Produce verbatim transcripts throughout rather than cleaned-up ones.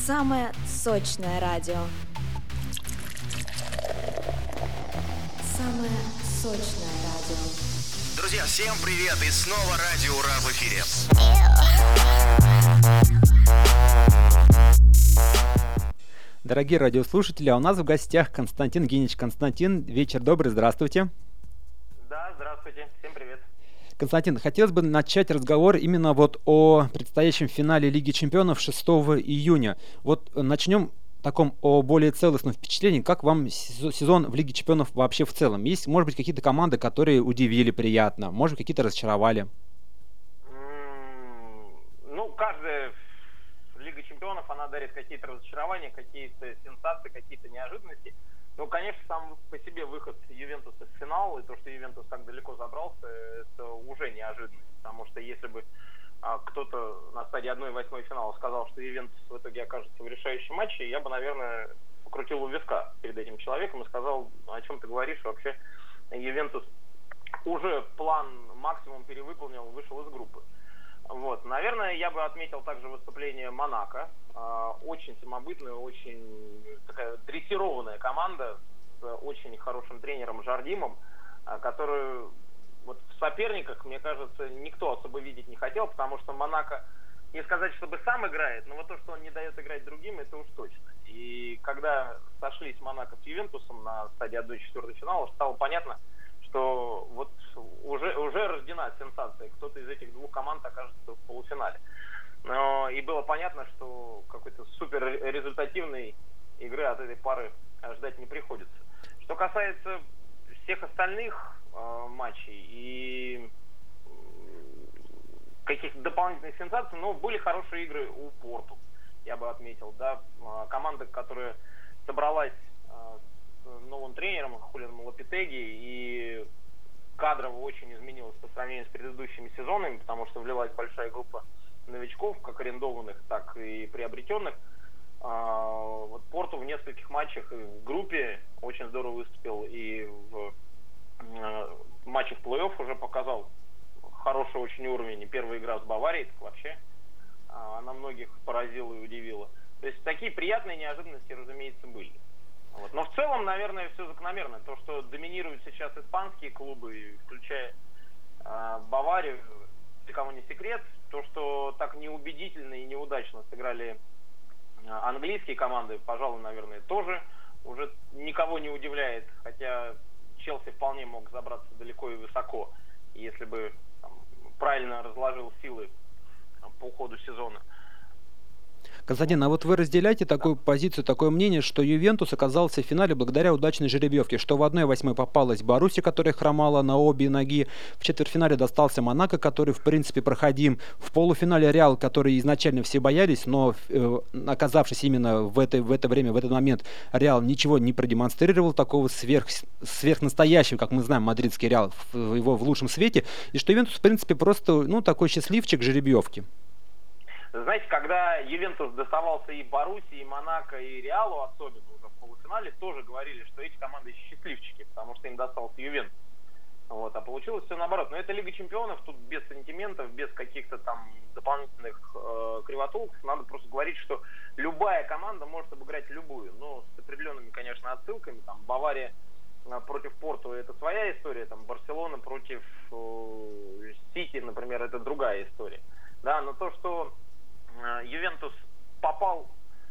Самое сочное радио. Самое сочное радио. Друзья, всем привет! И снова Радио Ура в эфире. Дорогие радиослушатели, а у нас в гостях Константин Генич. Константин, вечер добрый, здравствуйте. Да, здравствуйте, всем привет. Константин, хотелось бы начать разговор именно вот о предстоящем финале Лиги Чемпионов шестого июня. Вот начнем таком о более целостном впечатлении. Как вам сезон в Лиге Чемпионов вообще в целом? Есть, может быть, какие-то команды, которые удивили приятно, может быть, какие-то разочаровали? Ну, каждая Лига Чемпионов, она дарит какие-то разочарования, какие-то сенсации, какие-то неожиданности. Ну, конечно, сам по себе выход Ювентуса в финал, и то, что Ювентус так далеко забрался, это уже неожиданность. Потому что если бы а, кто-то на стадии одной восьмой финала сказал, что Ювентус в итоге окажется в решающем матче, я бы, наверное, покрутил у виска перед этим человеком и сказал, о чем ты говоришь, вообще Ювентус уже план максимум перевыполнил, вышел из группы. Вот. Наверное, я бы отметил также выступление Монако. Э, очень самобытная, очень такая дрессированная команда с очень хорошим тренером Жардимом, э, которую вот в соперниках, мне кажется, никто особо видеть не хотел, потому что Монако, не сказать, чтобы сам играет, но вот то, что он не дает играть другим, это уж точно. И когда сошлись Монако с Ювентусом на стадии одна четвертая финала, стало понятно, что вот уже, уже рождена сенсация. Кто-то из этих двух команд окажется в полуфинале. Но и было понятно, что какой-то супер результативной игры от этой пары ждать не приходится. Что касается всех остальных э, матчей и каких-то дополнительных сенсаций, ну, были хорошие игры у Порту, я бы отметил. Да? Команда, которая собралась новым тренером Хулианом Лопетеги и кадрово очень изменилась по сравнению с предыдущими сезонами, потому что влилась большая группа новичков, как арендованных, так и приобретенных. А, вот Порту в нескольких матчах и в группе очень здорово выступил, и в а, матче в плей-офф уже показал хороший очень уровень. И первая игра с Баварией, так вообще а, она многих поразила и удивила. То есть такие приятные неожиданности, разумеется, были. Вот. Но в целом, наверное, все закономерно. То, что доминируют сейчас испанские клубы, включая э, Баварию, для кого не секрет, то, что так неубедительно и неудачно сыграли э, английские команды, пожалуй, наверное, тоже уже никого не удивляет. Хотя Челси вполне мог забраться далеко и высоко, если бы там, правильно разложил силы там, по ходу сезона. Константин, а вот вы разделяете такую позицию, такое мнение, что Ювентус оказался в финале благодаря удачной жеребьевке, что в одна восьмой попалась Боруссия, которая хромала на обе ноги, в четвертьфинале достался Монако, который в принципе проходим, в полуфинале Реал, который изначально все боялись, но э, оказавшись именно в это, в это время, в этот момент, Реал ничего не продемонстрировал такого сверх, сверхнастоящего, как мы знаем, мадридский Реал, в, его в лучшем свете, и что Ювентус в принципе просто ну, такой счастливчик жеребьевки. Знаете, когда Ювентус доставался и Боруссии, и Монако, и Реалу, особенно уже в полуфинале, тоже говорили, что эти команды счастливчики, потому что им достался Ювентус. Вот, а получилось все наоборот. Но это Лига Чемпионов, тут без сантиментов, без каких-то там дополнительных э, кривотолков. Надо просто говорить, что любая команда может обыграть любую. Но с определенными, конечно, отсылками. Там Бавария э, против Порту — это своя история. Там Барселона против э, Сити, например, это другая история. Да, но то, что Ювентус попал,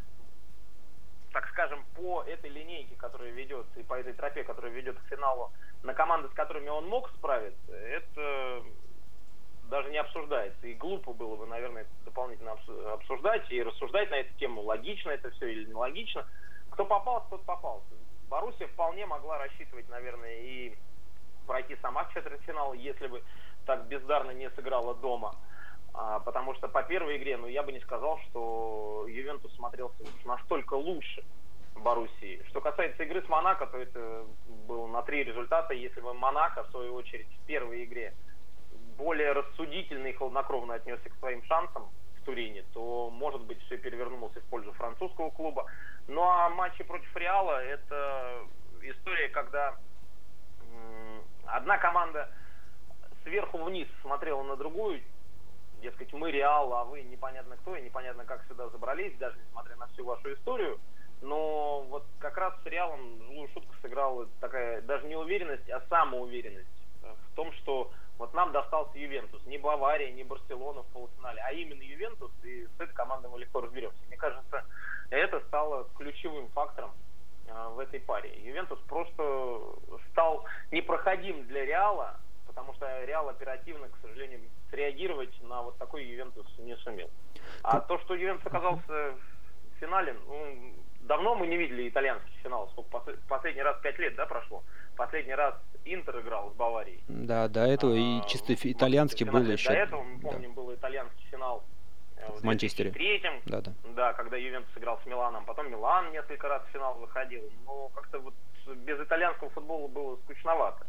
так скажем, по этой линейке, которая ведет, и по этой тропе, которая ведет к финалу, на команды, с которыми он мог справиться, это даже не обсуждается. И глупо было бы, наверное, это дополнительно обсуждать и рассуждать на эту тему, логично это все или нелогично. Кто попался, тот попался. Боруссия вполне могла рассчитывать, наверное, и пройти сама в четвертьфинал, если бы так бездарно не сыграла дома. А, потому что по первой игре, ну, я бы не сказал, что Ювентус смотрелся настолько лучше Боруссии. Что касается игры с Монако, то это было на три результата. Если бы Монако, в свою очередь, в первой игре более рассудительно и хладнокровно отнесся к своим шансам в Турине, то, может быть, все перевернулось в пользу французского клуба. Ну, а матчи против Реала — это история, когда м- одна команда сверху вниз смотрела на другую, дескать, мы Реал, а вы непонятно кто и непонятно как сюда забрались, даже несмотря на всю вашу историю. Но вот как раз с Реалом злую шутку сыграла такая даже не уверенность, а самоуверенность в том, что вот нам достался Ювентус. Не Бавария, не Барселона в полуфинале, а именно Ювентус, и с этой командой мы легко разберемся. Мне кажется, это стало ключевым фактором э, в этой паре. Ювентус просто стал непроходим для Реала, потому что Реал оперативно, к сожалению, среагировать на вот такой Ювентус не сумел. А то, что Ювентус оказался в финале, ну, давно мы не видели итальянский финал. Сколько, последний раз пять лет, да, прошло? Последний раз Интер играл с Баварией. Да, до этого и чисто а, итальянский был еще. До этого, мы помним, да. был итальянский финал в, в Манчестере. две тысячи третьем, да, да. да, когда Ювентус играл с Миланом. Потом Милан несколько раз в финал выходил. Но как-то вот без итальянского футбола было скучновато.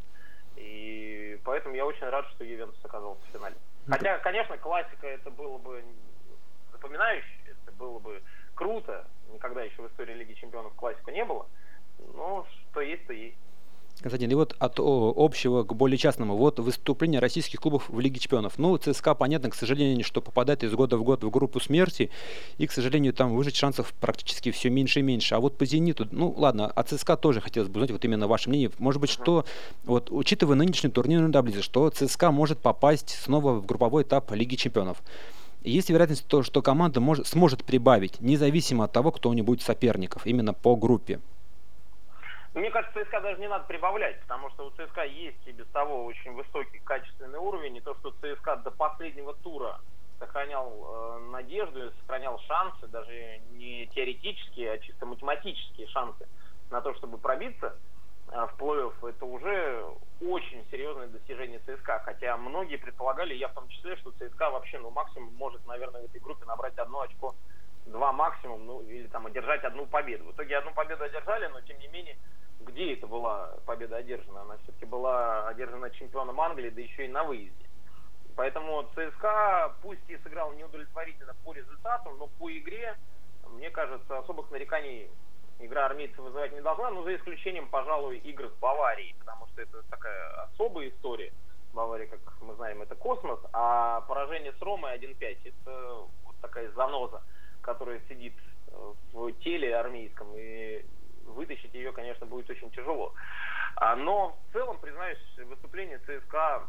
И поэтому я очень рад, что Ювентус оказался в финале. Хотя, конечно, классика это было бы запоминающе, это было бы круто. Никогда еще в истории Лиги Чемпионов классика не было. Но что есть, то есть. Константин, и вот от о, общего к более частному. Вот выступление российских клубов в Лиге Чемпионов. Ну, ЦСКА, понятно, к сожалению, что попадает из года в год в группу смерти. И, к сожалению, там выжить шансов практически все меньше и меньше. А вот по «Зениту», ну, ладно, о ЦСКА тоже хотелось бы узнать, вот именно ваше мнение. Может быть, uh-huh. что, вот, учитывая нынешнюю турнирную таблицу, что ЦСКА может попасть снова в групповой этап Лиги Чемпионов. Есть вероятность, то, что команда может, сможет прибавить, независимо от того, кто у нее будет соперников, именно по группе. Мне кажется, ЦСКА даже не надо прибавлять, потому что у ЦСКА есть и без того очень высокий качественный уровень. И то, что ЦСКА до последнего тура сохранял э, надежду, сохранял шансы, даже не теоретические, а чисто математические шансы на то, чтобы пробиться э, в плей-офф, это уже очень серьезное достижение ЦСКА. Хотя многие предполагали, я в том числе, что ЦСКА вообще, ну, максимум может, наверное, в этой группе набрать одно очко, два максимум, ну, или там одержать одну победу. В итоге одну победу одержали, но тем не менее, где это была победа одержана? Она все-таки была одержана чемпионом Англии, да еще и на выезде. Поэтому ЦСКА, пусть и сыграл неудовлетворительно по результату, но по игре, мне кажется, особых нареканий игра армейцев вызывать не должна, но за исключением, пожалуй, игр с Баварией, потому что это такая особая история. Бавария, как мы знаем, это космос, а поражение с Ромой один пять это вот такая заноза, которая сидит в теле армейском, и вытащить ее, конечно, будет очень тяжело. Но в целом, признаюсь, выступление ЦСКА,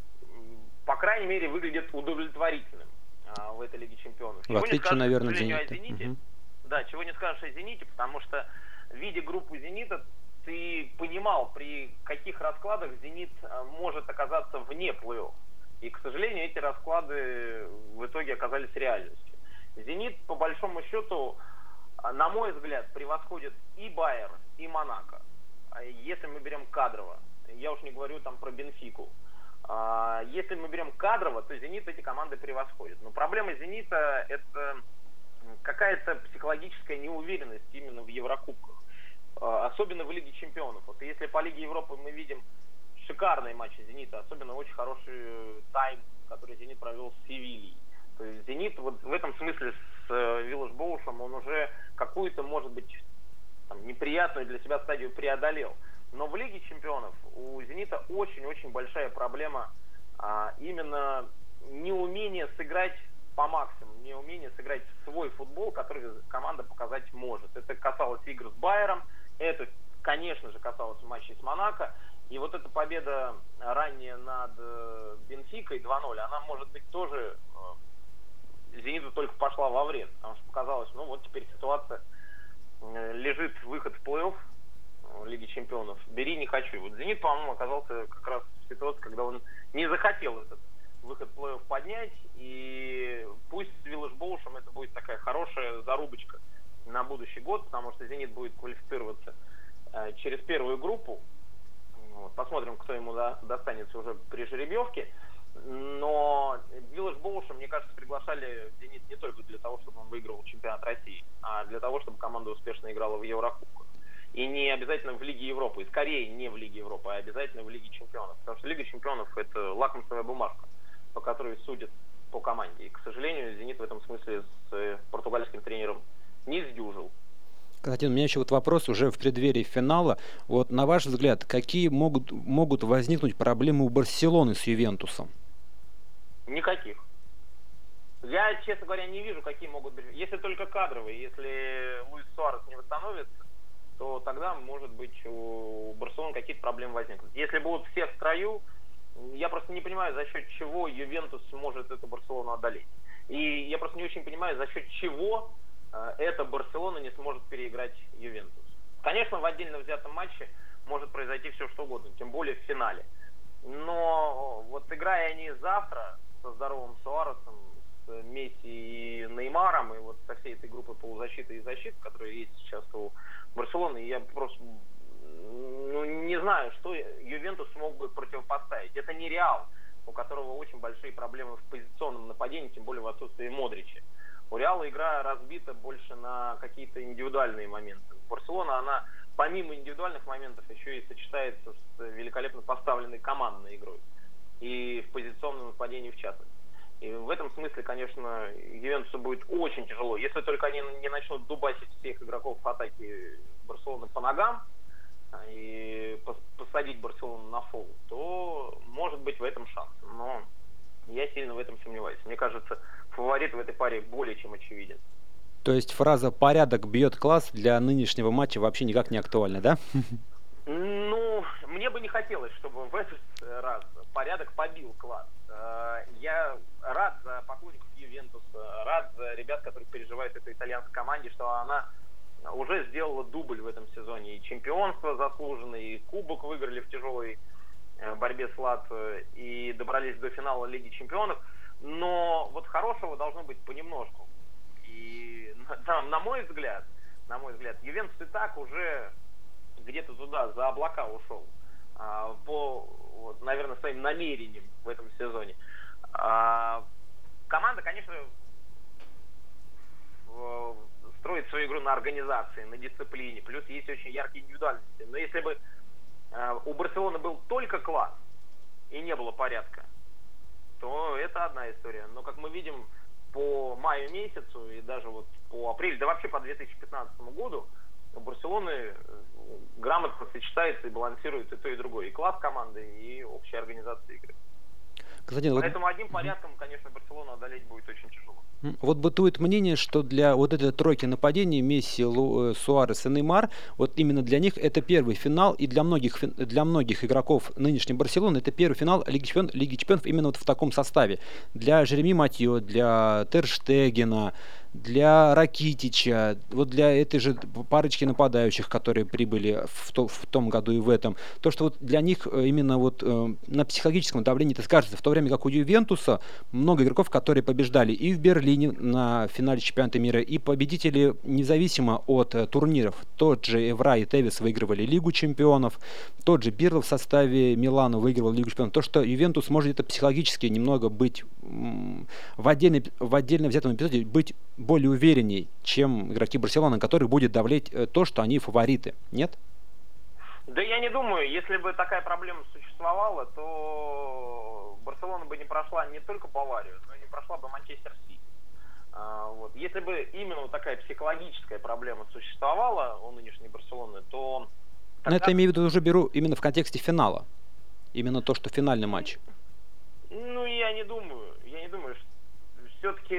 по крайней мере, выглядит удовлетворительным в этой Лиге Чемпионов. В отличие, наверное, от «Зенита». О «Зените». Угу. Да, чего не скажешь о «Зените», потому что, видя группу «Зенита», ты понимал, при каких раскладах «Зенит» может оказаться вне плей-офф. И, к сожалению, эти расклады в итоге оказались реальностью. «Зенит», по большому счету, на мой взгляд, превосходит и Байер, и Монако. Если мы берем кадрово, я уж не говорю там про Бенфику. Если мы берем кадрово, то «Зенит» эти команды превосходит. Но проблема «Зенита» — это какая-то психологическая неуверенность именно в Еврокубках. Особенно в Лиге Чемпионов. Вот если по Лиге Европы мы видим шикарные матчи «Зенита», особенно очень хороший тайм, который «Зенит» провел с Севильей. То есть «Зенит» вот в этом смысле с Виллаш-Боушем он уже какую-то, может быть, там, неприятную для себя стадию преодолел. Но в Лиге Чемпионов у «Зенита» очень-очень большая проблема а, именно неумение сыграть по максимуму, неумение сыграть свой футбол, который команда показать может. Это касалось игр с Байером, это, конечно же, касалось матчей с Монако. И вот эта победа ранее над э, Бенфикой два ноль, она, может быть, тоже э, «Зениту» только пошла во вред. Потому что показалось, ну вот теперь ситуация, э, лежит выход в плей-офф э, Лиги Чемпионов. Бери, не хочу. Вот «Зенит», по-моему, оказался как раз в ситуации, когда он не захотел этот выход в плей-офф поднять. И пусть с Виллаш-Боушем это будет такая хорошая зарубочка на будущий год, потому что «Зенит» будет квалифицироваться э, через первую группу. Вот, посмотрим, кто ему да, достанется уже при жеребьевке. Но Виллаш-Боуша, мне кажется, приглашали в «Зенит» не только для того, чтобы он выиграл чемпионат России, а для того, чтобы команда успешно играла в Еврокубках. И не обязательно в Лиге Европы, и скорее не в Лиге Европы, а обязательно в Лиге Чемпионов. Потому что Лига Чемпионов — это лакмусовая бумажка, по которой судят по команде. И, к сожалению, «Зенит» в этом смысле с португальским тренером не сдюжил. Константин, у меня еще вот вопрос уже в преддверии финала. Вот на ваш взгляд, какие могут, могут возникнуть проблемы у Барселоны с Ювентусом? Никаких. Я, честно говоря, не вижу, какие могут быть. Если только кадровые, если Луис Суарес не восстановится, то тогда, может быть, у Барселоны какие-то проблемы возникнут. Если будут все в строю, я просто не понимаю, за счет чего Ювентус сможет эту Барселону одолеть. И я просто не очень понимаю, за счет чего э, эта Барселона не сможет переиграть Ювентус. Конечно, в отдельно взятом матче может произойти все что угодно, тем более в финале. Но вот играя они завтра со здоровым Суаресом, с Месси и Неймаром, и вот со всей этой группой полузащиты и защиты, которые есть сейчас у Барселоны, я просто ну, не знаю, что Ювентус смог бы противопоставить. Это не Реал, у которого очень большие проблемы в позиционном нападении, тем более в отсутствии Модрича. У Реала игра разбита больше на какие-то индивидуальные моменты. Барселона, она помимо индивидуальных моментов еще и сочетается с великолепно поставленной командной игрой. И в позиционном нападении в частности. И в этом смысле, конечно, Ювентусу будет очень тяжело. Если только они не начнут дубасить всех игроков в атаке Барселоны по ногам и посадить Барселону на фол, то может быть в этом шанс. Но я сильно в этом сомневаюсь. Мне кажется, фаворит в этой паре более чем очевиден. То есть фраза «порядок бьет класс» для нынешнего матча вообще никак не актуальна, да? Ну, мне бы не хотелось, чтобы в этот раз порядок побил класс. Я рад за поклонников Ювентуса, рад за ребят, которые переживают этой итальянской команде, что она уже сделала дубль в этом сезоне. И чемпионство заслуженное, и кубок выиграли в тяжелой борьбе с Лацио, и добрались до финала Лиги Чемпионов. Но вот хорошего должно быть понемножку. И на, на мой взгляд, на мой взгляд, Ювентус и так уже где-то туда, за облака ушел. А, по, вот, наверное, своим намерениям в этом сезоне. А, команда, конечно, в, строит свою игру на организации, на дисциплине. Плюс есть очень яркие индивидуальности. Но если бы а, у Барселоны был только класс и не было порядка, то это одна история. Но, как мы видим, по маю месяцу и даже вот по апрелю, да вообще по две тысячи пятнадцатому году, у Барселоны грамотно сочетается и балансирует и то, и другое. И класс команды, и общая организация игры. Константин, Поэтому вот... одним порядком, конечно, Барселону одолеть будет очень тяжело. Вот бытует мнение, что для вот этой тройки нападений Месси, Лу, Суарес и Неймар, вот именно для них это первый финал, и для многих, для многих игроков нынешней Барселоны это первый финал Лиги Чемпионов, Лиги Чемпионов именно вот в таком составе. Для Жереми Матьё, для Тер Штегена, для Ракитича, вот для этой же парочки нападающих, которые прибыли в, то, в том году и в этом, то, что вот для них именно вот э, на психологическом давлении это скажется, в то время как у Ювентуса много игроков, которые побеждали и в Берлине на финале чемпионата мира, и победители независимо от э, турниров. Тот же Эвра и Тевис выигрывали Лигу чемпионов, тот же Бирло в составе Милана выигрывал Лигу чемпионов. То, что Ювентус может где-то психологически немного быть м, в, отдельно, в отдельно взятом эпизоде быть более уверенней, чем игроки Барселоны, которых будет давлеть э, то, что они фавориты. Нет? Да я не думаю. Если бы такая проблема существовала, то Барселона бы не прошла не только Баварию, но и не прошла бы Манчестер Сити. А, вот. Если бы именно вот такая психологическая проблема существовала у нынешней Барселоны, то... Тогда... Но это имею в виду, уже беру именно в контексте финала. Именно то, что финальный матч. Ну, я не думаю. Я не думаю, что все-таки...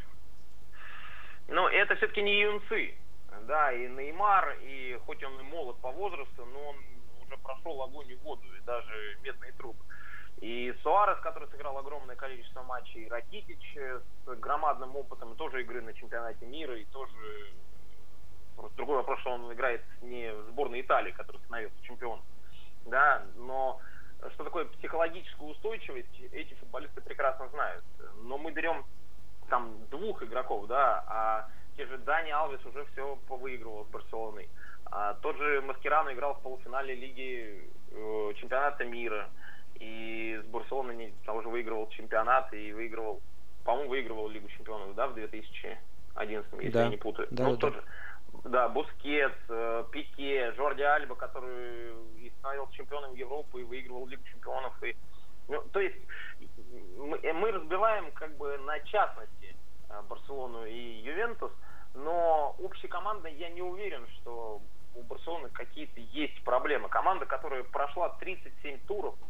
Ну, это все-таки не юнцы. Да, и Неймар, и хоть он и молод по возрасту, но он уже прошел огонь и воду, и даже медные трубы. И Суарес, который сыграл огромное количество матчей, и Ракитич с громадным опытом, и тоже игры на чемпионате мира, и тоже... Просто другой вопрос, что он играет не в сборной Италии, который становился чемпионом. Да, но что такое психологическая устойчивость, эти футболисты прекрасно знают. Но мы берем там двух игроков, да, а те же Дани Алвес уже все повыигрывал с Барселоной. А тот же Маскерано играл в полуфинале Лиги э, чемпионата мира. И с Барселоной уже выигрывал чемпионат и выигрывал, по-моему, выигрывал Лигу чемпионов, да, в две тысячи одиннадцатом, если да. я не путаю. Да, ну, да. тот же, да, Бускетс, э, Пике, Жорди Альба, который и становился чемпионом Европы и выигрывал Лигу чемпионов. И, ну, то есть мы, мы разбиваем как бы на частности Барселону и Ювентус, но общекомандно я не уверен, что у Барселоны какие-то есть проблемы. Команда, которая прошла тридцать семь туров,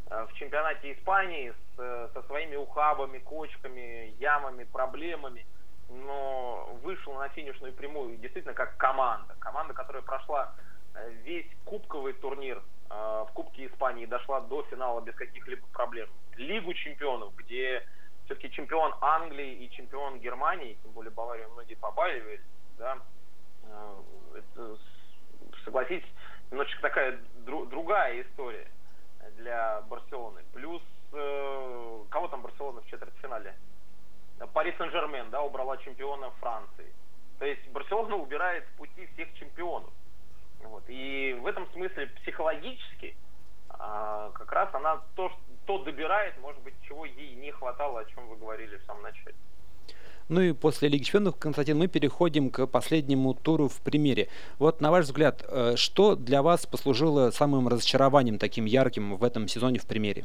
в чемпионате Испании с, со своими ухабами, кочками, ямами, проблемами, но вышел на финишную прямую действительно как команда. Команда, которая прошла весь кубковый турнир в Кубке Испании, дошла до финала без каких-либо проблем. Лигу чемпионов, где все-таки чемпион Англии и чемпион Германии, тем более Баварию многие побаивались, да, это, согласитесь, немножечко такая дру, другая история для Барселоны. Плюс, э, кого там Барселона в четвертьфинале? Пари Сен-Жермен, да, убрала чемпиона Франции. То есть Барселона убирает с пути всех чемпионов. Вот. И в этом смысле психологически а, как раз она то, то добирает, может быть, чего ей не хватало, о чем вы говорили в самом начале. Ну и после Лиги Чемпионов, Константин, мы переходим к последнему туру в Премьере. Вот на ваш взгляд, что для вас послужило самым разочарованием таким ярким в этом сезоне в Премьере?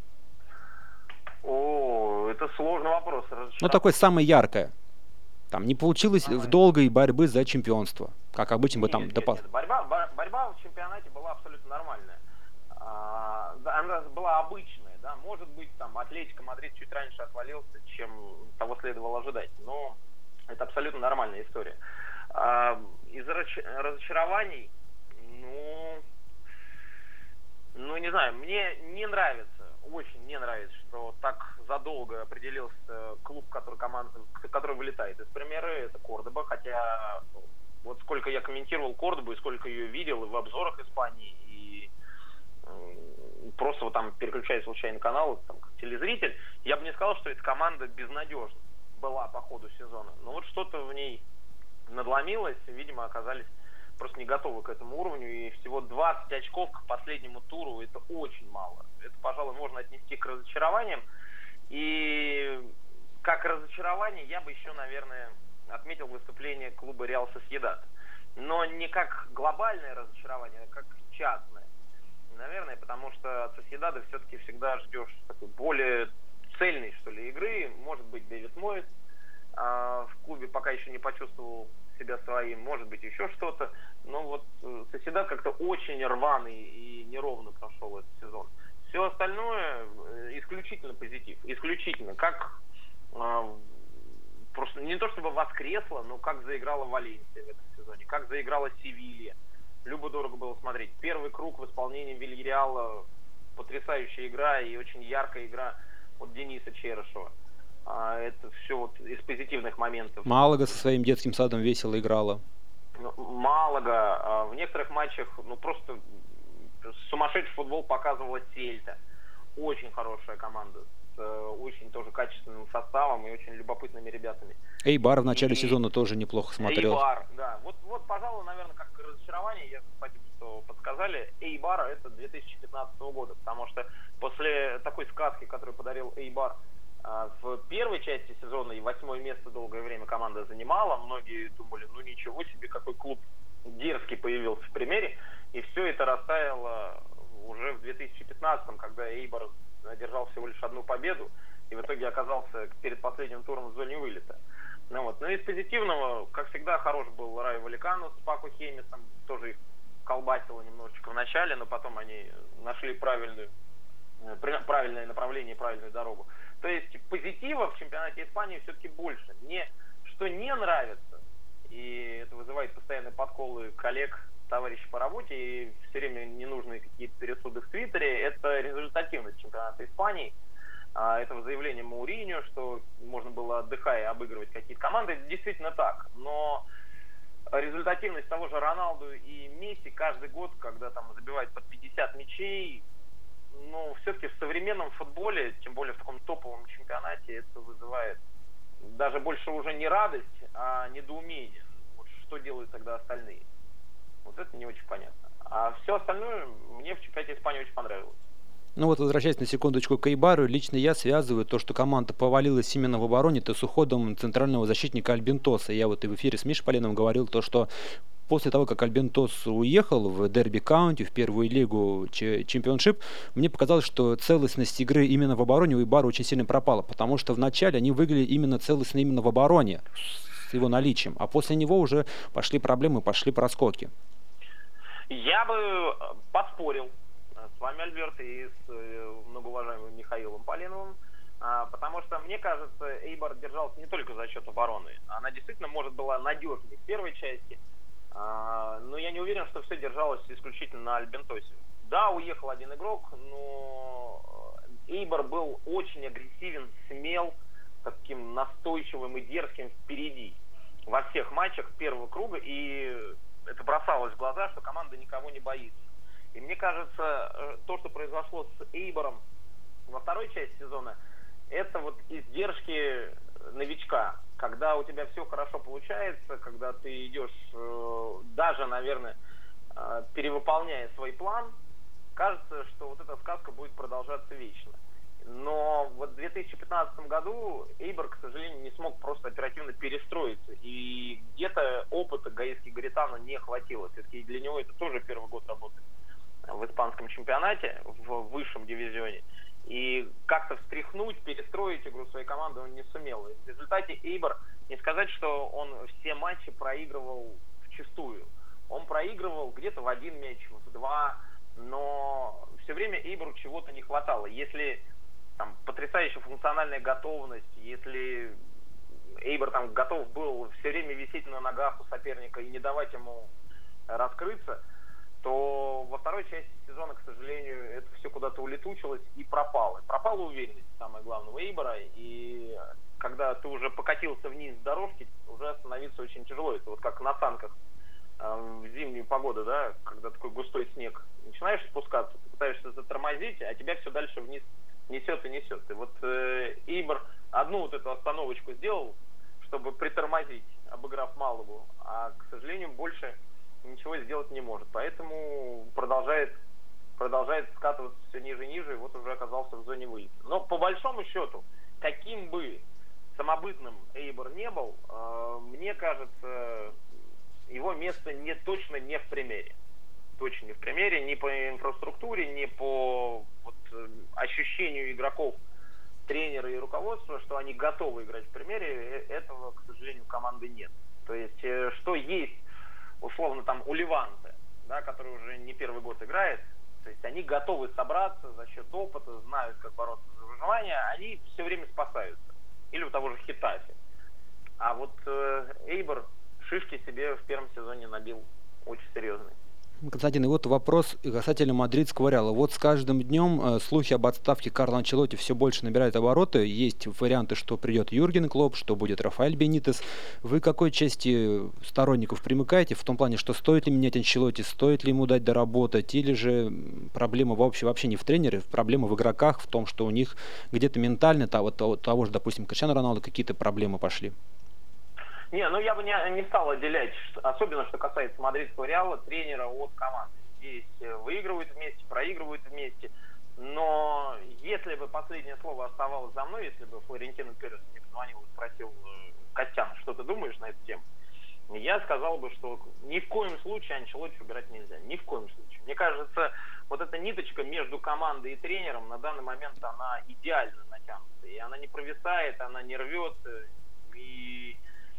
О, это сложный вопрос. Ну такое самое яркое. Там не получилось самое... в долгой борьбы за чемпионство, как обычно бы там... Нет, Допас... нет, нет. Борьба, борьба в чемпионате была абсолютно нормальная. А, она была обычная, да, может быть, там Атлетико Мадрид чуть раньше отвалился, чем того следовало ожидать, но это абсолютно нормальная история. А, из разочарований, ну, ну, не знаю, мне не нравится, очень не нравится, что так задолго определился клуб, который, команда, который вылетает из Премьеры, это Кордоба, хотя вот сколько я комментировал Кордобу и сколько ее видел и в обзорах Испании, и просто вот там переключая случайно канал, там, как телезритель, я бы не сказал, что эта команда безнадежна была по ходу сезона. Но вот что-то в ней надломилось, видимо, оказались просто не готовы к этому уровню, и всего двадцать очков к последнему туру — это очень мало. Это, пожалуй, можно отнести к разочарованиям. И как разочарование я бы еще, наверное, отметил выступление клуба Реал Сосьедад. Но не как глобальное разочарование, а как частное. Наверное, потому что от Сосьедада все-таки всегда ждешь такой более цельной, что ли, игры. Может быть, Дэвид Моэс а, в клубе пока еще не почувствовал себя своим, может быть, еще что-то. Но вот Сосьедад как-то очень рваный и неровно прошел этот сезон. Все остальное исключительно позитив. Исключительно. Как а, просто не то чтобы воскресла, но как заиграла Валенсия в этом сезоне, как заиграла Севилья. Любо-дорого было смотреть. Первый круг в исполнении Вильяреала, потрясающая игра и очень яркая игра от Дениса Черышева. А, это все вот из позитивных моментов. Малага со своим детским садом весело играла. Малага. А в некоторых матчах ну просто сумасшедший футбол показывала Сельта. Очень хорошая команда с очень тоже качественным составом и очень любопытными ребятами. Эйбар в начале и... сезона тоже неплохо смотрел. Эйбар, да. Вот, вот, пожалуй, наверное, как разочарование, я спасибо, что подсказали, Эйбара это две тысячи пятнадцатого года, потому что после такой сказки, которую подарил Эйбар в первой части сезона, и восьмое место долгое время команда занимала, многие думали, ну ничего себе, какой клуб дерзкий появился в Премьере, и все это растаяло уже в две тысячи пятнадцатом, когда Эйбар одержал всего лишь одну победу и в итоге оказался перед последним туром в зоне вылета. Ну, вот. Но из позитивного, как всегда, хорош был Райо Валлекано с Паку Хемесом, тоже их колбасило немножечко в начале, но потом они нашли правильную, правильное направление и правильную дорогу. То есть позитива в чемпионате Испании все-таки больше. Мне что не нравится, и это вызывает постоянные подколы коллег, товарищей по работе, и все время ненужные какие-то пересуды в Твиттере, это результативность чемпионата Испании. Этого заявления Мауриньо, что можно было, отдыхая, обыгрывать какие-то команды, это действительно так. Но результативность того же Роналду и Месси каждый год, когда там забивают под пятьдесят мячей, ну, все-таки в современном футболе, тем более в таком топовом чемпионате, это вызывает даже больше уже не радость, а недоумение. Вот что делают тогда остальные? Вот это не очень понятно. А все остальное мне в чемпионате Испании очень понравилось. Ну вот, возвращаясь на секундочку к Эйбару, лично я связываю то, что команда повалилась именно в обороне, то с уходом центрального защитника Альбентоса. Я вот и в эфире с Мишей Полиновым говорил то, что после того, как Альбентос уехал в Дерби Каунти, в первую лигу чемпионшип, мне показалось, что целостность игры именно в обороне у Эйбара очень сильно пропала, потому что вначале они выглядели именно целостно именно в обороне, с его наличием, а после него уже пошли проблемы, пошли проскоки. Я бы поспорил с вами, Альберт, и с э, многоуважаемым Михаилом Полиновым. А, потому что, мне кажется, Эйбар держался не только за счет обороны. Она действительно, может, была надежнее в первой части. А, но я не уверен, что все держалось исключительно на Альбентосе. Да, уехал один игрок, но Эйбар был очень агрессивен, смел, таким настойчивым и дерзким впереди во всех матчах первого круга, и это бросалось в глаза, что команда никого не боится. И мне кажется, то, что произошло с Эйбаром во второй части сезона, это вот издержки новичка, когда у тебя все хорошо получается, когда ты идешь, даже, наверное, перевыполняя свой план, кажется, что вот эта сказка будет продолжаться вечно. Но вот в две тысячи пятнадцатом году Эйбар, к сожалению, не смог просто оперативно перестроиться. И где-то опыта Гаиски Гаритано не хватило. Все-таки для него это тоже первый год работы в испанском чемпионате, в высшем дивизионе. И как-то встряхнуть, перестроить игру своей команды он не сумел. И в результате Эйбар, не сказать, что он все матчи проигрывал вчистую. Он проигрывал где-то в один мяч, в два, но все время Эйбару чего-то не хватало. Если там потрясающая функциональная готовность, если Эйбар там готов был все время висеть на ногах у соперника и не давать ему раскрыться, то во второй части сезона, к сожалению, это все куда-то улетучилось и пропало. Пропала уверенность, самое главное, у Эйбара, и когда ты уже покатился вниз с дорожки, уже остановиться очень тяжело. Это вот как на санках э, в зимнюю погоду, да, когда такой густой снег. Начинаешь спускаться, ты пытаешься затормозить, а тебя все дальше вниз несет и несет. И вот э, Эйбар одну вот эту остановочку сделал, чтобы притормозить, обыграв Малагу, а, к сожалению, больше ничего сделать не может. Поэтому продолжает, продолжает скатываться все ниже и ниже, и вот уже оказался в зоне вылета. Но по большому счету, каким бы самобытным Эйбар не был, э, мне кажется, его место не, точно не в Примере. Точно не в Примере, ни по инфраструктуре, ни по вот, ощущению игроков, тренера и руководства, что они готовы играть в Примере. Этого, к сожалению, команды нет. То есть, что есть, условно, там у Леванте, да, который уже не первый год играет, то есть они готовы собраться за счет опыта, знают, как бороться за выживание, они все время спасаются. Или у того же Хетафи. А вот э, Эйбар шишки себе в первом сезоне набил очень серьезный. Константин, и вот вопрос касательно мадридского Реала. Вот с каждым днем э, слухи об отставке Карло Анчелотти все больше набирают обороты. Есть варианты, что придет Юрген Клопп, что будет Рафаэль Бенитес. Вы к какой части сторонников примыкаете? В том плане, что стоит ли менять Анчелотти, стоит ли ему дать доработать, или же проблема вообще, вообще не в тренере, проблема в игроках, в том, что у них где-то ментально, того, того, того же, допустим, Криштиану Роналду какие-то проблемы пошли? Не, ну я бы не, не стал отделять, особенно что касается мадридского Реала, тренера от команды. Здесь выигрывают вместе, проигрывают вместе. Но если бы последнее слово оставалось за мной, если бы Флорентино Перес мне позвонил и спросил: Костян, что ты думаешь на эту тему? Я сказал бы, что ни в коем случае Анчелотти убирать нельзя. Ни в коем случае. Мне кажется, вот эта ниточка между командой и тренером на данный момент она идеально натянута. И она не провисает, она не рвется. И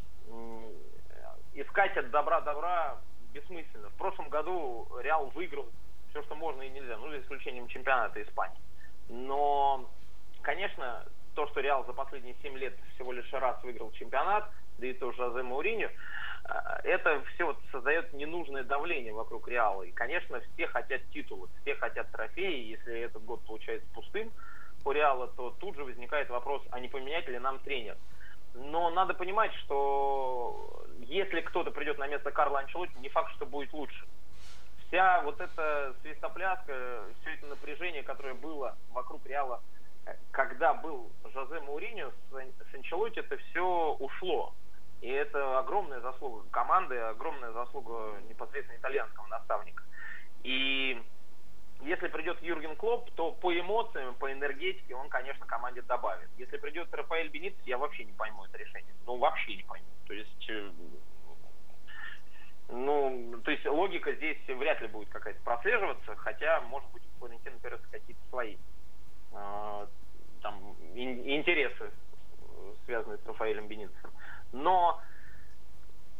искать от добра добра бессмысленно. В прошлом году Реал выиграл все, что можно и нельзя, ну, за исключением чемпионата Испании. Но, конечно, то, что Реал за последние семь лет всего лишь раз выиграл чемпионат, да и то Жозе Мауриньо, это все вот создает ненужное давление вокруг Реала. И, конечно, все хотят титулы, все хотят трофеи. Если этот год получается пустым у Реала, то тут же возникает вопрос, а не поменять ли нам тренер? Но надо понимать, что если кто-то придет на место Карло Анчелотти, не факт, что будет лучше. Вся вот эта свистопляска, все это напряжение, которое было вокруг Реала, когда был Жозе Мауриньо с Анчелотти, это все ушло. И это огромная заслуга команды, огромная заслуга непосредственно итальянского наставника. И если придет Юрген Клопп, то по эмоциям, по энергетике он, конечно, команде добавит. Если придет Рафаэль Бенитес, я вообще не пойму это решение. Ну, вообще не пойму. То есть, ну, то есть логика здесь вряд ли будет какая-то прослеживаться, хотя, может быть, у Флорентино Переса какие-то свои э, там, интересы, связанные с Рафаэлем Бенитесом. Но,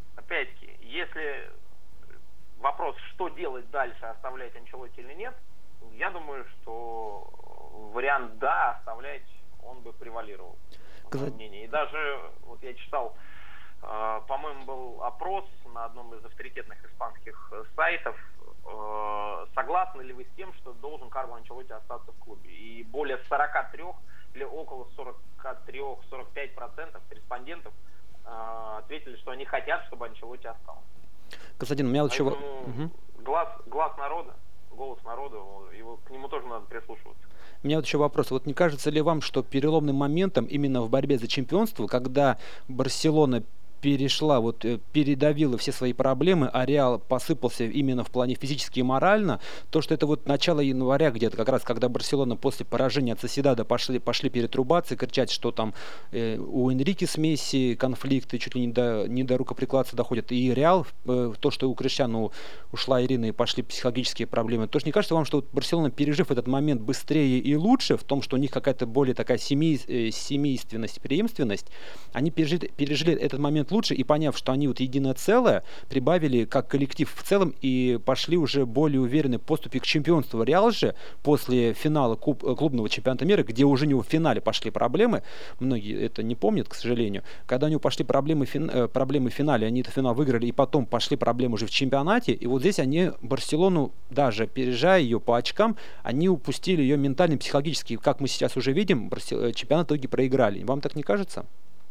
опять-таки, если вопрос, что делать дальше, оставлять Анчелотти или нет, я думаю, что вариант «да» оставлять он бы превалировал, по моему мнению. И даже, вот я читал, э, по-моему, был опрос на одном из авторитетных испанских сайтов, э, согласны ли вы с тем, что должен Карло Анчелотти остаться в клубе. И более сорок три или около сорок три - сорок пять процентов респондентов э, ответили, что они хотят, чтобы Анчелотти остался. Константин, у меня вот еще... Угу. глаз, глаз народа, голос народа, его, к нему тоже надо прислушиваться. У меня вот еще вопрос. Вот не кажется ли вам, что переломным моментом именно в борьбе за чемпионство, когда Барселона перешла, вот передавила все свои проблемы, а Реал посыпался именно в плане физически и морально, то, что это вот начало января где-то, как раз когда Барселона после поражения от Сосьедада пошли, пошли перетрубаться, кричать, что там э, у Энрике с Месси конфликты чуть ли не до, не до рукоприкладства доходят, и Реал, э, то, что у Криштиану ушла Ирина и пошли психологические проблемы, тоже не кажется вам, что вот Барселона, пережив этот момент быстрее и лучше, в том, что у них какая-то более такая семей, э, семейственность, преемственность, они пережили, пережили этот момент лучше, и поняв, что они вот единое целое, прибавили как коллектив в целом и пошли уже более уверенной поступи к чемпионству. Реал же после финала куб, клубного чемпионата мира, где уже у него в финале пошли проблемы, многие это не помнят, к сожалению, когда у него пошли проблемы, фин, проблемы в финале, они этот финал выиграли, и потом пошли проблемы уже в чемпионате, и вот здесь они Барселону, даже опережая ее по очкам, они упустили ее ментально, психологически, как мы сейчас уже видим, чемпионат в итоге проиграли. Вам так не кажется?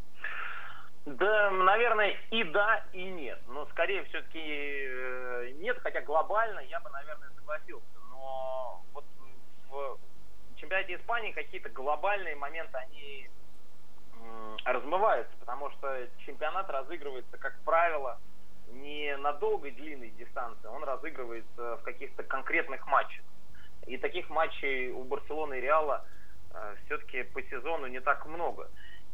Да, наверное, и да, и нет. Но скорее все-таки нет, хотя глобально я бы, наверное, согласился. Но вот в чемпионате Испании какие-то глобальные моменты, они размываются, потому что чемпионат разыгрывается, как правило, не на долгой длинной дистанции, он разыгрывается в каких-то конкретных матчах. И таких матчей у Барселоны и Реала все-таки по сезону не так много.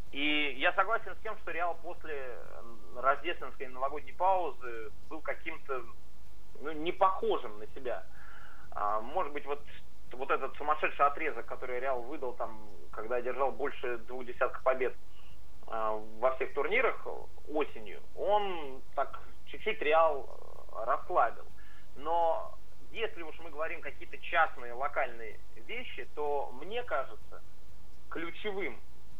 И я согласен с тем, что Реал после рождественской новогодней паузы был каким-то, ну, не похожим на себя. А, может быть, вот, вот этот сумасшедший отрезок, который Реал выдал, там, когда одержал больше двух десятков побед а, во всех турнирах осенью, он так чуть-чуть Реал расслабил. Но если уж мы говорим какие-то частные, локальные вещи, то мне кажется, ключевым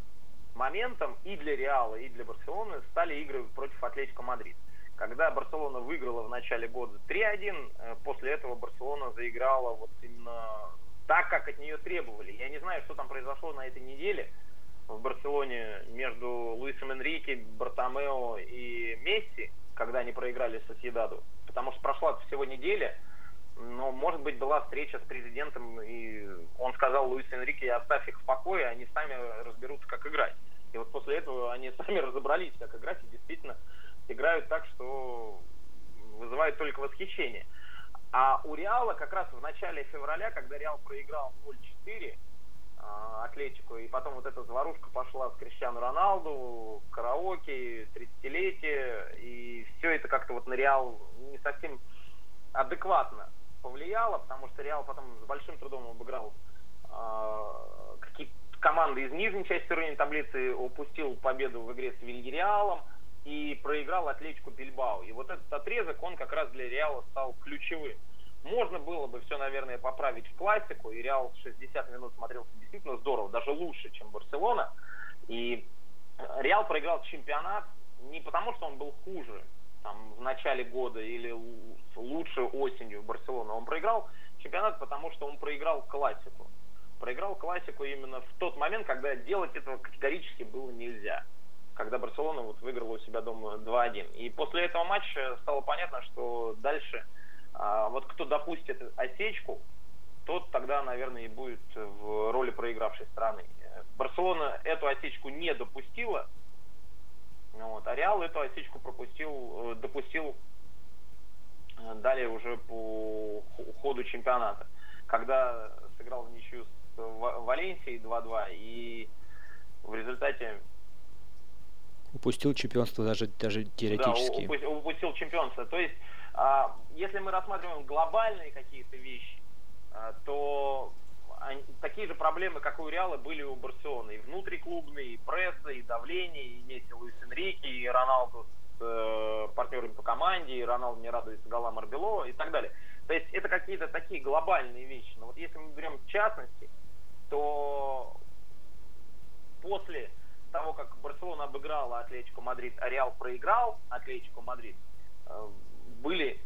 моментом и для Реала, и для Барселоны стали игры против Атлетико Мадрид. Когда Барселона выиграла в начале года три один, после этого Барселона заиграла вот именно так, как от нее требовали. Я не знаю, что там произошло на этой неделе в Барселоне между Луисом Энрике, Бартомео и Месси, когда они проиграли Сосьедаду. Потому что прошла всего неделя, но, может быть, была встреча с президентом, и он сказал Луису Энрике: оставь их в покое, они сами разберутся, как играть. И вот после этого они сами разобрались, как играть, и действительно играют так, что вызывает только восхищение. А у Реала как раз в начале февраля, когда Реал проиграл ноль четыре Атлетику, и потом вот эта заварушка пошла с Криштиану Роналду, караоке, тридцатилетие, и все это как-то вот на Реал не совсем адекватно повлияло, потому что Реал потом с большим трудом обыграл э, какие-то команды из нижней части уровня таблицы, упустил победу в игре с Вильяреалом и проиграл Атлетику Бильбао. И вот этот отрезок, он как раз для Реала стал ключевым. Можно было бы все, наверное, поправить в классику, и Реал шестьдесят минут смотрелся действительно здорово, даже лучше, чем Барселона. И Реал проиграл чемпионат не потому, что он был хуже там, в начале года или лучше осенью Барселоны. Он проиграл чемпионат, потому что он проиграл классику. Проиграл классику именно в тот момент, когда делать этого категорически было нельзя. Когда Барселона вот выиграла у себя дома два один. И после этого матча стало понятно, что дальше а, вот кто допустит осечку, тот тогда, наверное, и будет в роли проигравшей стороны. Барселона эту осечку не допустила, вот, а Реал эту осечку пропустил, допустил далее уже по ходу чемпионата, когда сыграл в ничью с Валенсией два-два и в результате упустил чемпионство даже, даже теоретически. Да, упустил чемпионство. То есть, а, если мы рассматриваем глобальные какие-то вещи, а, то они, такие же проблемы, как и у Реала, были у Барселоны. И внутриклубные, и пресса, и давление, и Месси, Луис Энрике, и Роналду с э, партнерами по команде, и Роналду не радуется голам Арбелова и так далее. То есть это какие-то такие глобальные вещи. Но вот если мы берем в частности, то после того, как Барселона обыграла Атлетико Мадрид, а Реал проиграл Атлетико Мадрид, э, были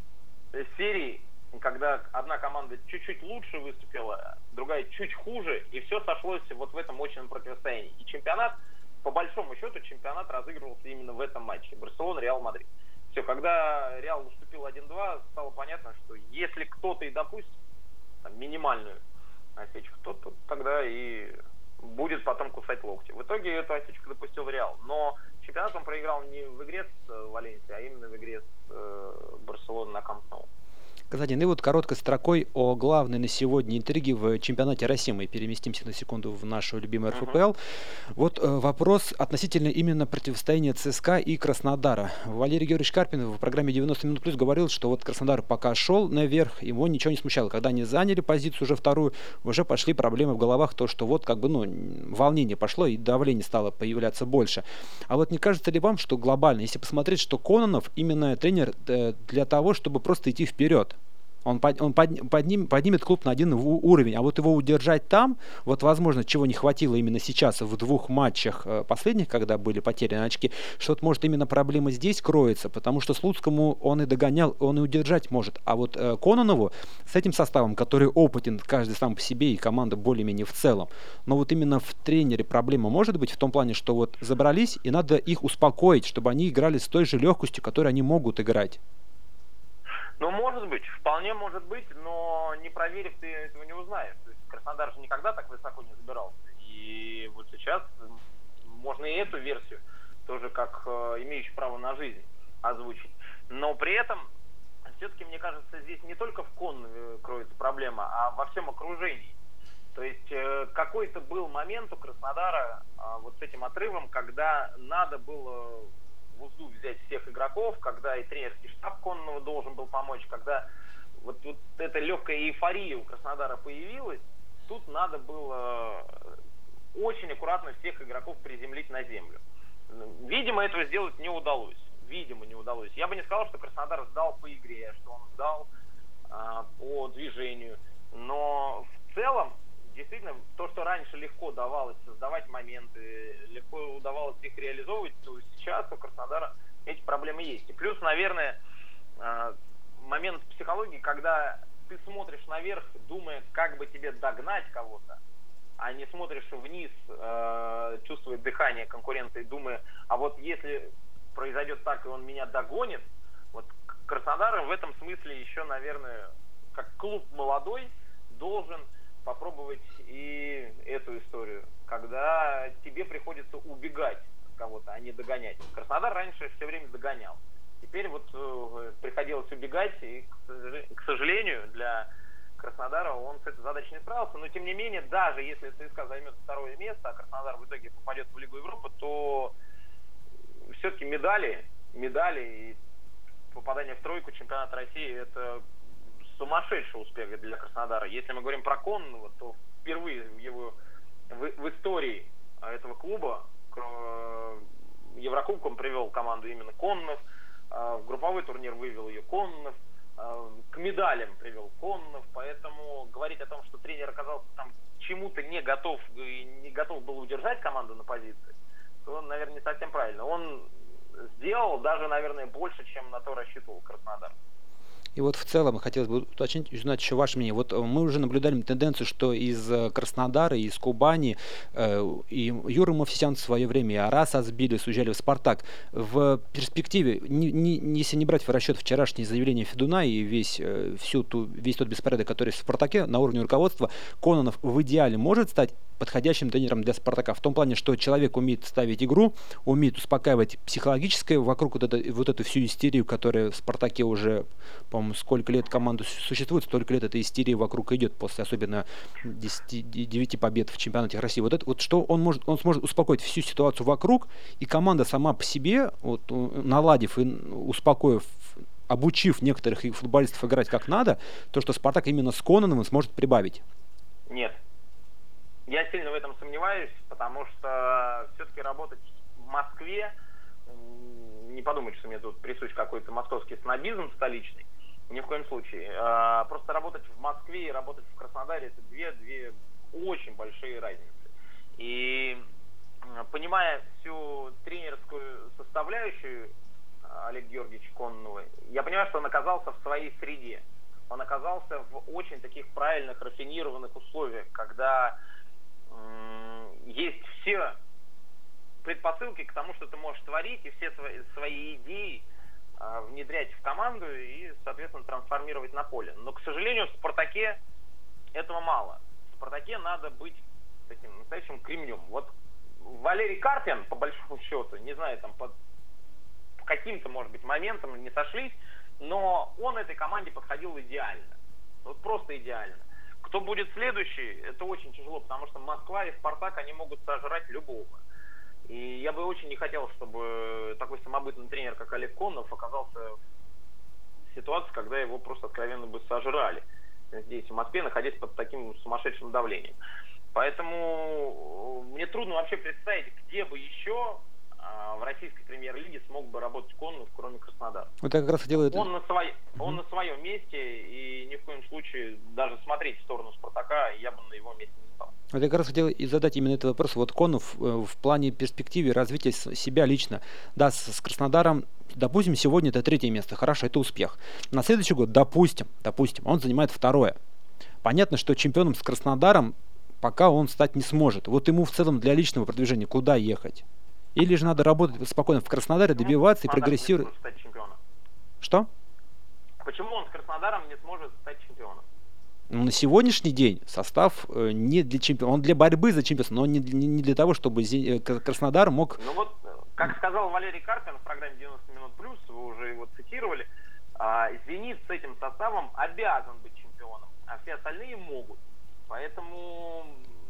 серии, когда одна команда чуть-чуть лучше выступила, другая чуть хуже, и все сошлось вот в этом мощном противостоянии. И чемпионат, по большому счету, чемпионат разыгрывался именно в этом матче. Барселона, Реал, Мадрид. Все, когда Реал уступил один-два, стало понятно, что если кто-то и допустит там, минимальную осечку, то, то тогда и будет потом кусать локти. В итоге эту осечку допустил Реал. Но чемпионат он проиграл не в игре с Валенсией, а именно в игре с э, Барселоной на Камп Ноу. Константин, и вот короткой строкой о главной на сегодня интриге в чемпионате России. Мы переместимся на секунду в нашу любимую эр эф пэ эл. Uh-huh. Вот э, вопрос относительно именно противостояния ЦСКА и Краснодара. Валерий Георгиевич Карпин в программе девяносто минут плюс говорил, что вот Краснодар пока шел наверх, его ничего не смущало. Когда они заняли позицию уже вторую, уже пошли проблемы в головах, то, что вот как бы, ну, волнение пошло и давление стало появляться больше. А вот не кажется ли вам, что глобально, если посмотреть, что Кононов именно тренер э, для того, чтобы просто идти вперед? Он, под, он под, подним, поднимет клуб на один уровень, а вот его удержать там, вот возможно, чего не хватило именно сейчас в двух матчах э, последних, когда были потеряны очки, что вот может именно проблема здесь кроется, потому что Слуцкому он и догонял, он и удержать может, а вот э, Кононову с этим составом, который опытен каждый сам по себе и команда более-менее в целом, но вот именно в тренере проблема может быть в том плане, что вот забрались и надо их успокоить, чтобы они играли с той же легкостью, которой они могут играть. Ну, может быть, вполне может быть, но не проверив, ты этого не узнаешь. То есть Краснодар же никогда так высоко не забирался. И вот сейчас можно и эту версию тоже как э, имеющую право на жизнь озвучить. Но при этом, все-таки, мне кажется, здесь не только в Коннове кроется проблема, а во всем окружении. То есть э, какой-то был момент у Краснодара э, вот с этим отрывом, когда надо было в узду взять всех игроков, когда и тренерский штаб Кононова должен был помочь, когда вот, вот эта легкая эйфория у Краснодара появилась, тут надо было очень аккуратно всех игроков приземлить на землю. Видимо, этого сделать не удалось. Видимо, не удалось. Я бы не сказал, что Краснодар сдал по игре, что он сдал а, по движению. Но в целом, действительно, то, что раньше легко давалось создавать моменты, легко удавалось их реализовывать, то сейчас у Краснодара эти проблемы есть. И плюс, наверное, момент психологии, когда ты смотришь наверх, думая, как бы тебе догнать кого-то, а не смотришь вниз, чувствуя дыхание конкуренции, думая, а вот если произойдет так, и он меня догонит, вот Краснодар в этом смысле еще, наверное, как клуб молодой, должен попробовать и эту историю, когда тебе приходится убегать от кого-то, а не догонять. Краснодар раньше все время догонял. Теперь вот э, приходилось убегать, и, к сожалению, для Краснодара он с этой задачей не справился. Но, тем не менее, даже если ЦСКА займет второе место, а Краснодар в итоге попадет в Лигу Европы, то все-таки медали, медали и попадание в тройку чемпионата России – это сумасшедший успех для Краснодара. Если мы говорим про Кононова, то впервые в его в, в истории этого клуба к Еврокубкам привел команду именно Кононов, в групповой турнир вывел ее Кононов, к медалям привел Кононов, поэтому говорить о том, что тренер оказался там чему-то не готов и не готов был удержать команду на позиции, то, наверное, не совсем правильно. Он сделал даже, наверное, больше, чем на то рассчитывал Краснодар. И вот в целом хотелось бы уточнить, узнать еще ваше мнение. Вот мы уже наблюдали тенденцию, что из Краснодара, из Кубани э, и Юра Мовсисян в свое время, и Арас Азбили уезжали в Спартак. В перспективе, не, не, если не брать в расчет вчерашнее заявление Федуна и весь, э, всю ту, весь тот беспорядок, который есть в Спартаке на уровне руководства, Кононов в идеале может стать подходящим тренером для Спартака в том плане, что человек умеет ставить игру, умеет успокаивать психологическое вокруг вот, это, вот эту всю истерию, которая в Спартаке уже, по-моему, сколько лет команда существует, столько лет эта истерия вокруг идет после особенно десяти, девяти побед в чемпионате России. Вот это вот что он может, он сможет успокоить всю ситуацию вокруг, и команда сама по себе, вот, наладив и успокоив, обучив некоторых футболистов играть как надо, то, что Спартак именно с Кононовым сможет прибавить. Нет. Я сильно в этом сомневаюсь, потому что все-таки работать в Москве не подумайте, что мне тут присущ какой-то московский снобизм столичный. Ни в коем случае. А, просто работать в Москве и работать в Краснодаре — это две, две очень большие разницы. И понимая всю тренерскую составляющую Олега Георгиевича Кононова, я понимаю, что он оказался в своей среде. Он оказался в очень таких правильных, рафинированных условиях, когда м- есть все предпосылки к тому, что ты можешь творить, и все свои, свои идеи э, внедрять в команду и, соответственно, трансформировать на поле. Но, к сожалению, в «Спартаке» этого мало. В «Спартаке» надо быть таким настоящим кремнем. Вот Валерий Карпин, по большому счету, не знаю, там под каким-то, может быть, моментом не сошлись, но он этой команде подходил идеально. Вот просто идеально. Кто будет следующий, это очень тяжело, потому что Москва и «Спартак», они могут сожрать любого. И я бы очень не хотел, чтобы такой самобытный тренер, как Олег Кононов, оказался в ситуации, когда его просто откровенно бы сожрали здесь, в Москве, находясь под таким сумасшедшим давлением. Поэтому мне трудно вообще представить, где бы еще в российской премьер-лиге смог бы работать Кононов, кроме Краснодара. Вот я как раз хотел это... Он на, свой, он на своем месте, и ни в коем случае даже смотреть в сторону «Спартака» я бы на его месте не стал. Вот я как раз хотел и задать именно этот вопрос. Вот Кононов в плане перспективы развития себя лично, да, с, с Краснодаром, допустим, сегодня это третье место, хорошо, это успех. На следующий год, допустим, допустим, он занимает второе. Понятно, что чемпионом с Краснодаром пока он стать не сможет. Вот ему в целом для личного продвижения куда ехать? Или же надо работать спокойно в Краснодаре, добиваться и прогрессировать? Стать чемпионом? Что? Почему он с Краснодаром не сможет стать чемпионом? Ну, на сегодняшний день состав э, не для чемпиона, он для борьбы за чемпионство, но не, не, не для того, чтобы Зи, Краснодар мог... Ну вот, как сказал Валерий Карпин в программе девяносто минут плюс, вы уже его цитировали, э, «Зенит» с этим составом обязан быть чемпионом, а все остальные могут. Поэтому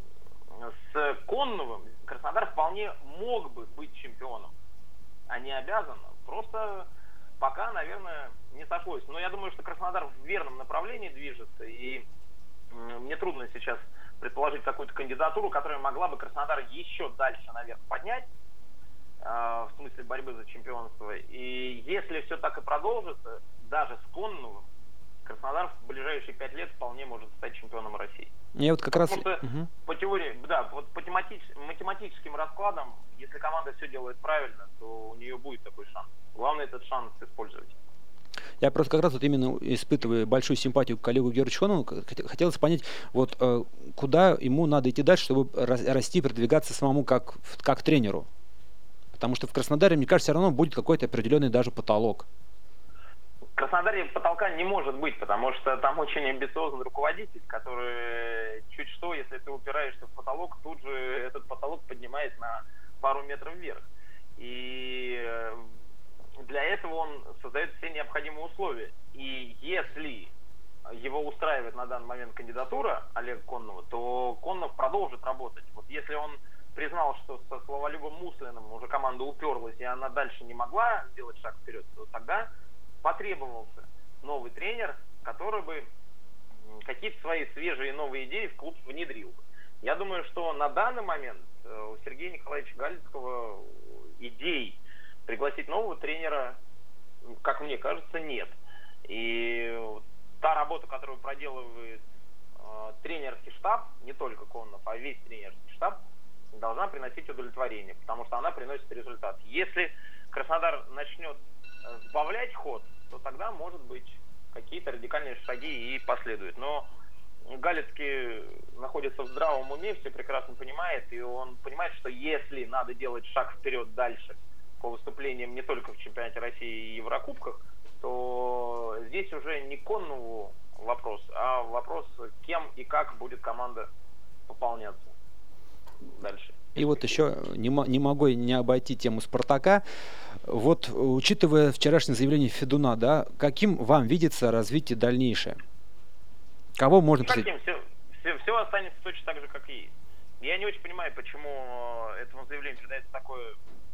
с Конновым Краснодар вполне мог бы быть чемпионом, а не обязан. Просто пока, наверное, не сошлось. Но я думаю, что Краснодар в верном направлении движется, и мне трудно сейчас предположить какую-то кандидатуру, которая могла бы Краснодар еще дальше наверх поднять, э, в смысле борьбы за чемпионство. И если все так и продолжится, даже с Конновым, Краснодар в ближайшие пять лет вполне может стать чемпионом России. Я вот как раз... Потому что угу. по теории, да, вот по тематич... математическим раскладам, если команда все делает правильно, то у нее будет такой шанс. Главное этот шанс использовать. Я просто как раз вот именно испытываю большую симпатию к Олегу Георгиевичу Кононову. Хотелось понять, вот э, куда ему надо идти дальше, чтобы расти, продвигаться самому как, как тренеру. Потому что в Краснодаре, мне кажется, все равно будет какой-то определенный даже потолок. В Краснодаре потолка не может быть, потому что там очень амбициозный руководитель, который чуть что, если ты упираешься в потолок, тут же этот потолок поднимает на пару метров вверх. И для этого он создает все необходимые условия. И если его устраивает на данный момент кандидатура Олега Кононова, то Кононов продолжит работать. Вот если он признал, что со Славолюбом Муслиным уже команда уперлась, и она дальше не могла сделать шаг вперед, то тогда потребовался новый тренер, который бы какие-то свои свежие новые идеи в клуб внедрил. Я думаю, что на данный момент у Сергея Николаевича Галицкого идей пригласить нового тренера, как мне кажется, нет. И та работа, которую проделывает э, тренерский штаб, не только Кононов, а весь тренерский штаб, должна приносить удовлетворение, потому что она приносит результат. Если Краснодар начнет сбавлять ход, то тогда, может быть, какие-то радикальные шаги и последуют. Но Галицкий находится в здравом уме, все прекрасно понимает, и он понимает, что если надо делать шаг вперед дальше по выступлениям не только в чемпионате России и Еврокубках, то здесь уже не Коннову вопрос, а вопрос, кем и как будет команда пополняться дальше. И вот еще не, не могу не обойти тему «Спартака». Вот, учитывая вчерашнее заявление Федуна, да, каким вам видится развитие дальнейшее? Кого можно... Каким? Все, все, все останется точно так же, как и есть. Я не очень понимаю, почему этому заявлению придается такое,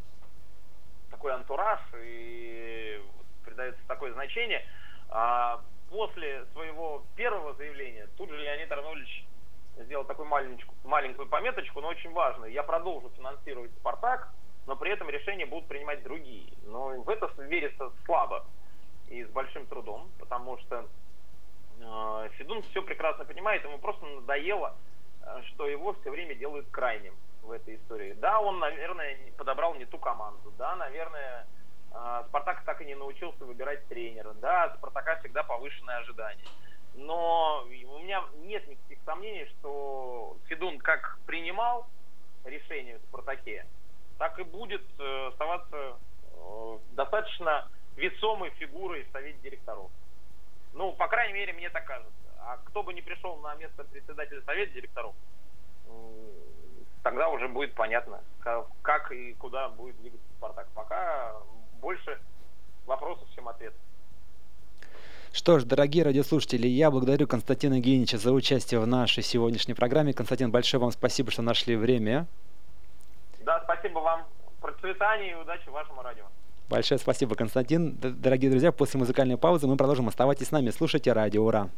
такой антураж и придается такое значение. А после своего первого заявления тут же Леонид Арнольдович сделал такую маленькую, маленькую пометочку, но очень важную. Я продолжу финансировать «Спартак», но при этом решения будут принимать другие. Но в это верится слабо и с большим трудом, потому что э, Федун все прекрасно понимает, ему просто надоело, э, что его все время делают крайним в этой истории. Да, он, наверное, подобрал не ту команду, да, наверное, э, Спартак так и не научился выбирать тренера, да, от Спартака всегда повышенные ожидания. Но у меня нет никаких сомнений, что Федун как принимал решение в «Спартаке», так и будет э, оставаться э, достаточно весомой фигурой в совете директоров. Ну, по крайней мере, мне так кажется. А кто бы ни пришел на место председателя совета директоров, э, тогда уже будет понятно, как, как и куда будет двигаться «Спартак». Пока больше вопросов, чем ответов. Что ж, дорогие радиослушатели, я благодарю Константина Евгеньевича за участие в нашей сегодняшней программе. Константин, большое вам спасибо, что нашли время. Да, спасибо вам. Процветания и удачи вашему радио. Большое спасибо, Константин. Дорогие друзья, после музыкальной паузы мы продолжим. Оставайтесь с нами, слушайте радио «Ура».